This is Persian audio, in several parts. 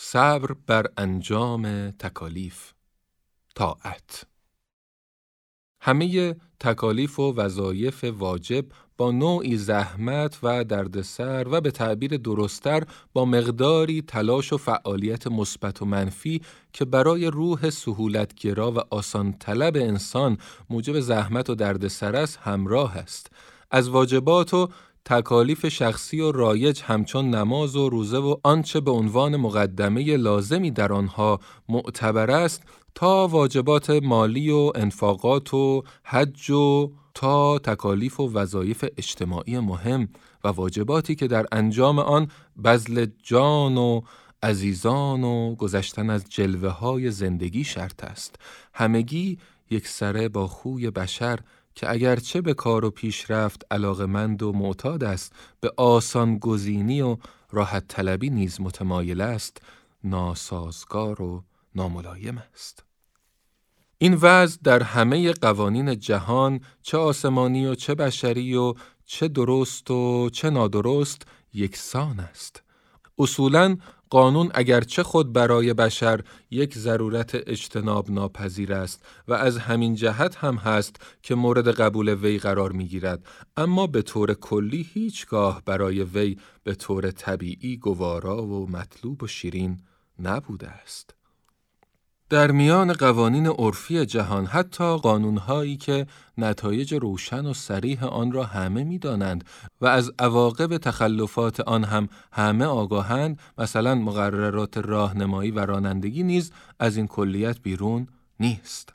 صبر بر انجام تکالیف. طاعت. همه تکالیف و وظایف واجب با نوعی زحمت و دردسر و به تعبیر درست‌تر با مقداری تلاش و فعالیت مثبت و منفی که برای روح سهولتگرا و آسان طلب انسان موجب زحمت و دردسر است همراه است. از واجبات و تکالیف شخصی و رایج همچون نماز و روزه و آنچه به عنوان مقدمه لازمی در آنها معتبر است تا واجبات مالی و انفاقات و حج و تا تکالیف و وظایف اجتماعی مهم و واجباتی که در انجام آن بذل جان و عزیزان و گذشتن از جلوه‌های زندگی شرط است. همگی یکسره با خوی بشر که اگرچه به کار و پیشرفت علاقمند و معتاد است، به آسان گزینی و راحت طلبی نیز متمایل است، ناسازگار و ناملایم است. این وضع در همه قوانین جهان، چه آسمانی و چه بشری و چه درست و چه نادرست، یکسان است. اصولاً قانون اگرچه خود برای بشر یک ضرورت اجتناب ناپذیر است و از همین جهت هم هست که مورد قبول وی قرار می‌گیرد، اما به طور کلی هیچگاه برای وی به طور طبیعی گوارا و مطلوب و شیرین نبوده است. در میان قوانین عرفی جهان حتی قانون‌هایی که نتایج روشن و صریح آن را همه می‌دانند و از عواقب تخلفات آن هم همه آگاهند، مثلا مقررات راهنمایی و رانندگی نیز از این کلیت بیرون نیست.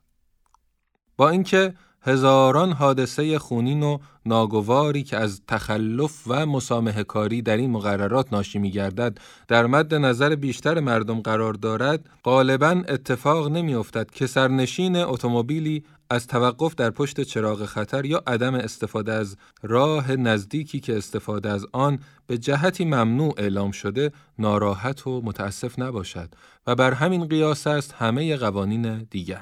با اینکه هزاران حادثه خونین و ناگواری که از تخلف و مسامحه کاری در این مقررات ناشی می‌گردد در مد نظر بیشتر مردم قرار دارد، غالباً اتفاق نمی‌افتد که سرنشین اتومبیلی از توقف در پشت چراغ خطر یا عدم استفاده از راه نزدیکی که استفاده از آن به جهتی ممنوع اعلام شده ناراحت و متاسف نباشد و بر همین قیاس است همه قوانین دیگر.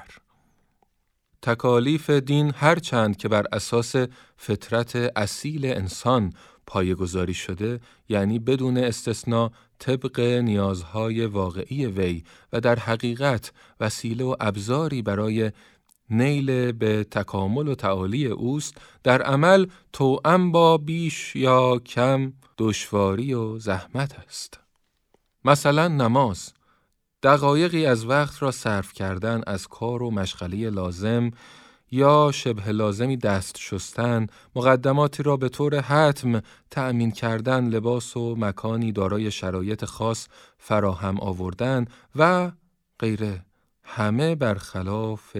تکالیف دین هرچند که بر اساس فطرت اصیل انسان پایه‌گذاری شده، یعنی بدون استثناء طبق نیازهای واقعی وی و در حقیقت وسیله و ابزاری برای نیل به تکامل و تعالی اوست، در عمل توأم با بیش یا کم دشواری و زحمت است. مثلا نماز، دقایقی از وقت را صرف کردن از کار و مشغله لازم یا شبه لازمی دست شستن، مقدماتی را به طور حتم تأمین کردن، لباس و مکانی دارای شرایط خاص فراهم آوردن و غیره، همه برخلاف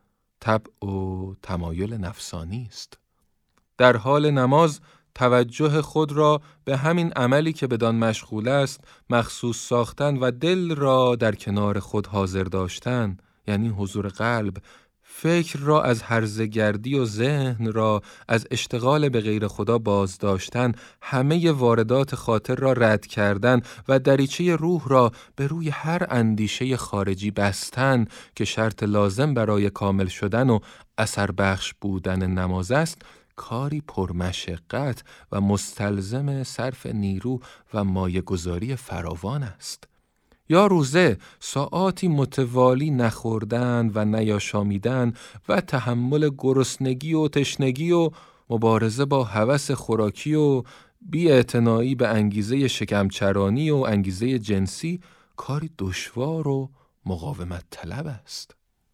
طبع و تمایل نفسانی است. در حال نماز توجه خود را به همین عملی که بدان مشغول است مخصوص ساختن و دل را در کنار خود حاضر داشتن، یعنی حضور قلب، فکر را از هرزگردی و ذهن را از اشتغال به غیر خدا باز داشتن، همه واردات خاطر را رد کردن و دریچه روح را به روی هر اندیشه خارجی بستن که شرط لازم برای کامل شدن و اثر بخش بودن نماز است، کاری پرمشقت و مستلزم صرف نیرو و مایه‌گذاری فراوان است. یا روزه، ساعاتی متوالی نخوردن و نیاشامیدن و تحمل گرسنگی و تشنگی و مبارزه با هوس خوراکی و بی‌اعتنایی به انگیزه شکمچرانی و انگیزه جنسی، کاری دشوار و مقاومت طلب است.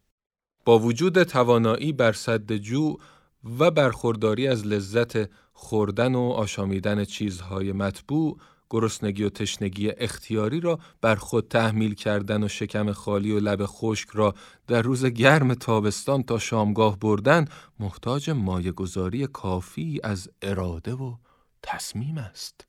با وجود توانایی بر سد جوع و برخورداری از لذت خوردن و آشامیدن چیزهای مطبوع، گرسنگی و تشنگی اختیاری را بر خود تحمیل کردن و شکم خالی و لب خشک را در روز گرم تابستان تا شامگاه بردن، محتاج مایه‌گذاری کافی از اراده و تصمیم است.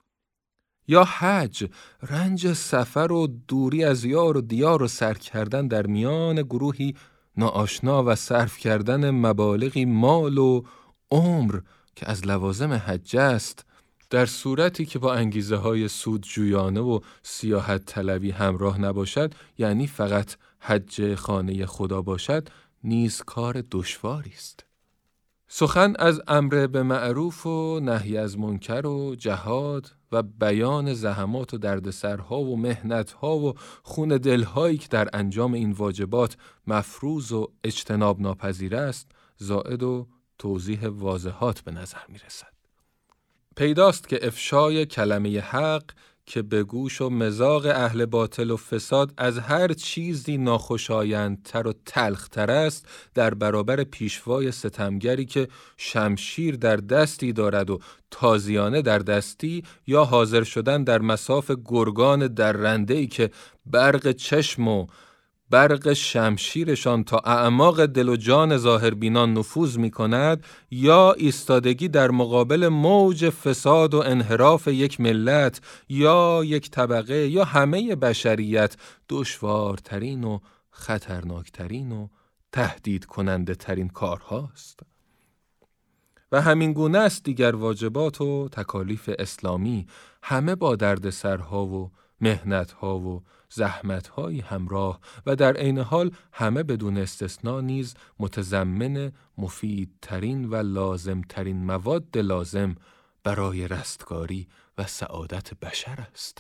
یا حج، رنج سفر و دوری از یار و دیار و سر کردن در میان گروهی ناآشنا و صرف کردن مبالغی مال و عمر که از لوازم حج است، در صورتی که با انگیزه‌های سودجویانه و سیاحت طلبی همراه نباشد، یعنی فقط حج خانه خدا باشد، نیز کار دشواری است. سخن از امر به معروف و نهی از منکر و جهاد و بیان زحمات و دردسرها و محنتها و خون دلهایی که در انجام این واجبات مفروض و اجتناب ناپذیر است، زائد و توضیح واضحات به نظر می رسد. پیداست که افشای کلمه حق که به گوش و مذاق اهل باطل و فساد از هر چیزی ناخوشایندتر و تلختر است، در برابر پیشوای ستمگری که شمشیر در دستی دارد و تازیانه در دستی، یا حاضر شدن در مصاف گرگان درنده‌ای که برق چشم و برق شمشیرشان تا اعماق دل و جان ظاهربینان نفوذ می کند، یا ایستادگی در مقابل موج فساد و انحراف یک ملت یا یک طبقه یا همه بشریت، دشوارترین و خطرناکترین و تهدید کننده ترین کارهاست. و همین گونه است دیگر واجبات و تکالیف اسلامی، همه با دردسرها و محنتها و زحمت‌های همراه و در عین حال همه بدون استثنا نیز متضمن مفیدترین و لازمترین مواد لازم برای رستگاری و سعادت بشر است.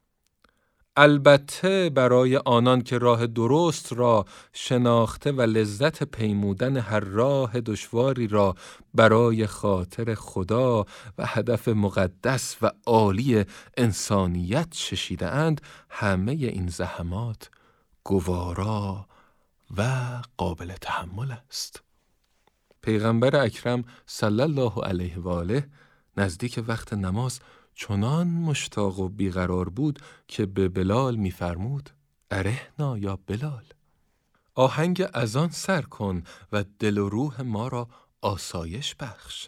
البته برای آنان که راه درست را شناخته و لذت پیمودن هر راه دشواری را برای خاطر خدا و هدف مقدس و عالی انسانیت چشیده اند، همه این زحمات گوارا و قابل تحمل است. پیغمبر اکرم صلی الله علیه و آله نزدیک وقت نماز چنان مشتاق و بیقرار بود که به بلال می‌فرمود: ارحنا یا بلال، آهنگ اذان سر کن و دل و روح ما را آسایش بخش.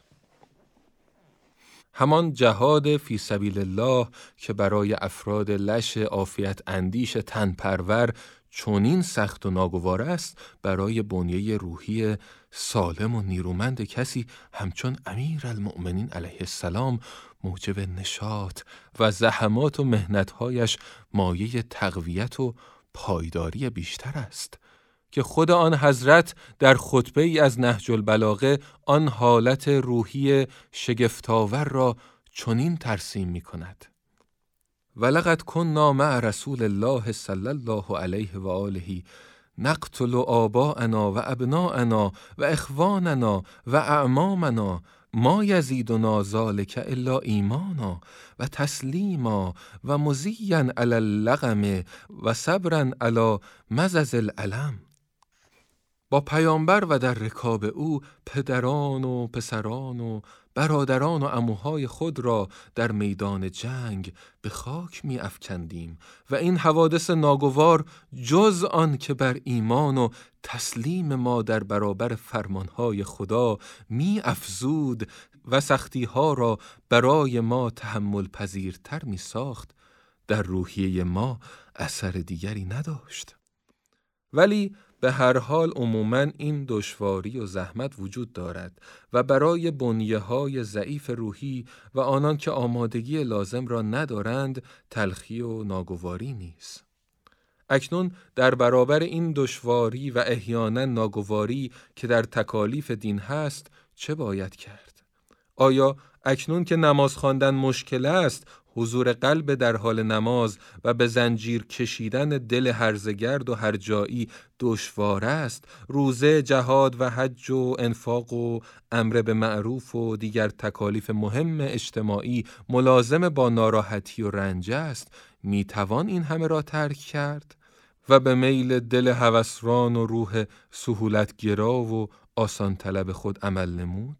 همان جهاد فی سبیل الله که برای افراد لش عافیت اندیش تن پرور چنین سخت و ناگوار است، برای بنیه روحی سالم و نیرومند کسی همچون امیرالمؤمنین علیه السلام موجب نشاط و زحمات و محنت‌هایش مایه تقویت و پایداری بیشتر است که خود آن حضرت در خطبه ای از نهج البلاغه آن حالت روحی شگفت‌آور را چنین ترسیم می کند: ولقد کنا مع رسول الله صلی الله علیه و آله نقتل آباءنا و ابناءنا و اخواننا و اعمامنا ما یزیدنا ذلک الا ایمانا و تسلیما و مزیا علی اللغم و صبرا علی مزز الالم. با پیامبر و در رکاب او پدران و پسران و برادران و عموهای خود را در میدان جنگ به خاک می افکندیم و این حوادث ناگوار جز آن که بر ایمان و تسلیم ما در برابر فرمانهای خدا می افزود و سختیها را برای ما تحمل پذیرتر می ساخت، در روحیه ما اثر دیگری نداشت. ولی به هر حال عموماً این دشواری و زحمت وجود دارد و برای بنیه‌های ضعیف روحی و آنان که آمادگی لازم را ندارند تلخی و ناگواری نیست. اکنون در برابر این دشواری و احیانا ناگواری که در تکالیف دین هست چه باید کرد؟ آیا اکنون که نماز خواندن مشکل است، حضور قلب در حال نماز و به زنجیر کشیدن دل هرزگرد و هرجایی دشوار است، روزه، جهاد و حج و انفاق و امر به معروف و دیگر تکالیف مهم اجتماعی ملازم با ناراحتی و رنج است، میتوان این همه را ترک کرد و به میل دل هوسران و روح سهولتگرا و آسان طلب خود عمل نمود؟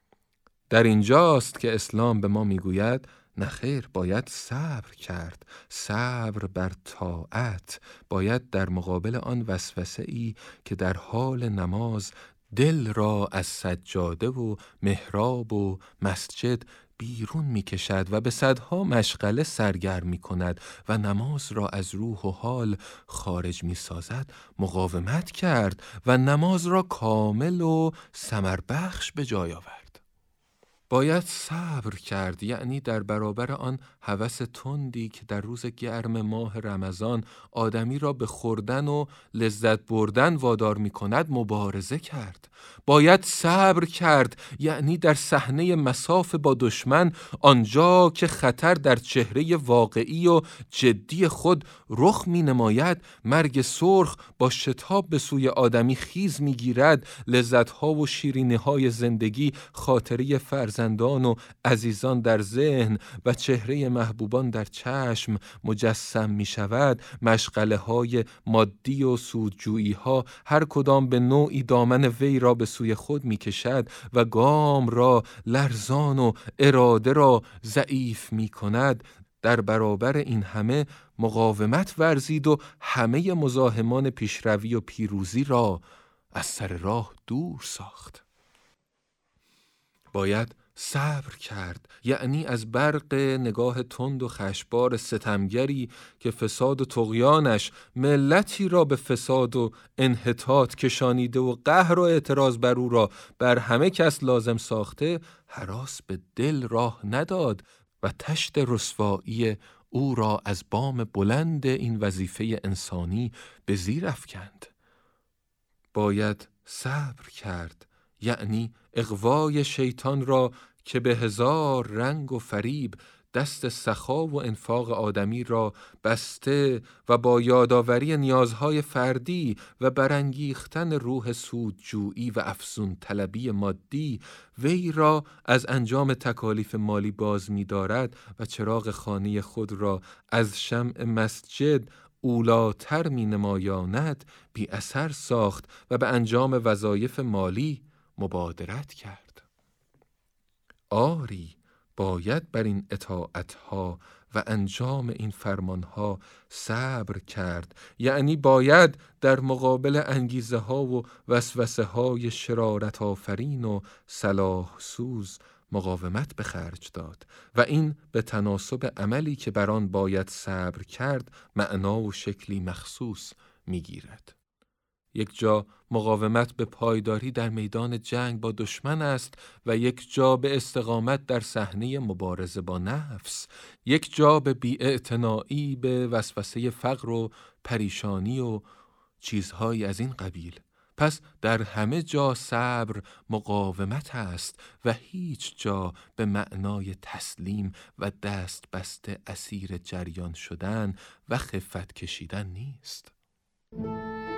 در اینجاست که اسلام به ما میگوید نخیر، باید صبر کرد، صبر بر طاعت، باید در مقابل آن وسوسه‌ای که در حال نماز دل را از سجاده و محراب و مسجد بیرون می کشد و به صدها مشغله سرگرم می کند و نماز را از روح و حال خارج می سازد، مقاومت کرد و نماز را کامل و ثمربخش به جای آورد. باید صبر کرد، یعنی در برابر آن هوس تندی که در روز گرم ماه رمضان آدمی را به خوردن و لذت بردن وادار می کند مبارزه کرد. باید صبر کرد، یعنی در صحنه مصاف با دشمن، آنجا که خطر در چهره واقعی و جدی خود رخ می نماید، مرگ سرخ با شتاب به سوی آدمی خیز می گیرد، لذت‌ها و شیرینی‌های زندگی خاطره فرزندان و عزیزان در ذهن و چهره محبوبان در چشم مجسم می شود، مشغله‌های مادی و سودجویی‌ها هر کدام به نوعی دامن وی را به سوی خود می کشد و گام را لرزان و اراده را ضعیف می کند. در برابر این همه مقاومت ورزید و همه مزاحمان پیشروی و پیروزی را از سر راه دور ساخت. باید صبر کرد، یعنی از برق نگاه تند و خشبار ستمگری که فساد و طغیانش ملتی را به فساد و انحطاط کشانیده و قهر و اعتراض بر او را بر همه کس لازم ساخته، هراس به دل راه نداد و تشت رسوایی او را از بام بلند این وظیفه انسانی به زیر افکند. باید صبر کرد، یعنی اغوای شیطان را که به هزار رنگ و فریب دست سخا و انفاق آدمی را بسته و با یادآوری نیازهای فردی و برانگیختن روح سودجویی و افزون طلبی مادی وی را از انجام تکالیف مالی باز می دارد و چراغ خانه خود را از شمع مسجد اولاتر می نمایاند، بی اثر ساخت و به انجام وظایف مالی مبادرت کرد. آری، باید بر این اطاعتها و انجام این فرمانها صبر کرد، یعنی باید در مقابل انگیزه ها و وسوسه های شرارت آفرین و صلاح سوز مقاومت به خرج داد و این به تناسب عملی که بر آن باید صبر کرد معنا و شکلی مخصوص می‌گیرد. یک جا مقاومت به پایداری در میدان جنگ با دشمن است و یک جا به استقامت در صحنه مبارزه با نفس، یک جا به بی‌اعتنایی به وسوسه فقر و پریشانی و چیزهایی از این قبیل. پس در همه جا صبر مقاومت است و هیچ جا به معنای تسلیم و دست بسته اسیر جریان شدن و خفت کشیدن نیست.